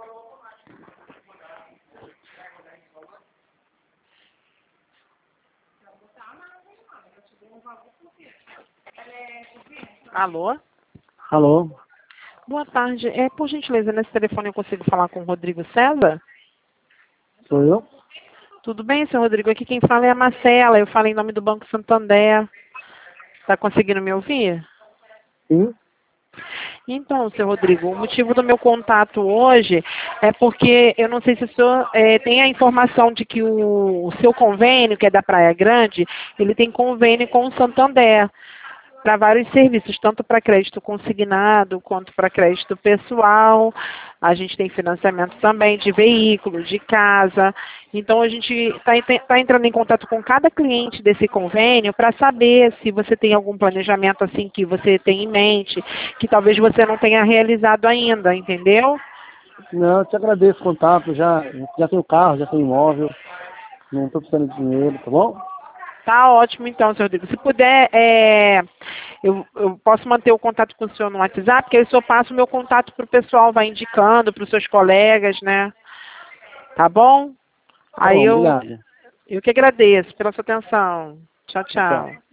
Alô? Alô? Boa tarde. Por gentileza, nesse telefone eu consigo falar com o Rodrigo César? Sou eu? Tudo bem, seu Rodrigo? Aqui quem fala é a Marcela. Eu falo em nome do Banco Santander. Está conseguindo me ouvir? Sim. Então, seu Rodrigo, o motivo do meu contato hoje é porque eu não sei se o senhor tem a informação de que o seu convênio, que é da Praia Grande, ele tem convênio com o Santander para vários serviços, tanto para crédito consignado quanto para crédito pessoal. A gente tem financiamento também de veículos, de casa. Então, a gente está entrando em contato com cada cliente desse convênio para saber se você tem algum planejamento assim que você tem em mente, que talvez você não tenha realizado ainda, entendeu? Não, eu te agradeço o contato, já tenho carro, já tenho imóvel, não estou precisando de dinheiro, tá bom? Tá ótimo então, seu Rodrigo. Se puder, eu posso manter o contato com o senhor no WhatsApp, porque aí o senhor passa o meu contato para o pessoal, vai indicando para os seus colegas, né? Tá bom? Tá Aí bom, eu obrigado. que agradeço pela sua atenção. Tchau, Tchau, tchau. tchau.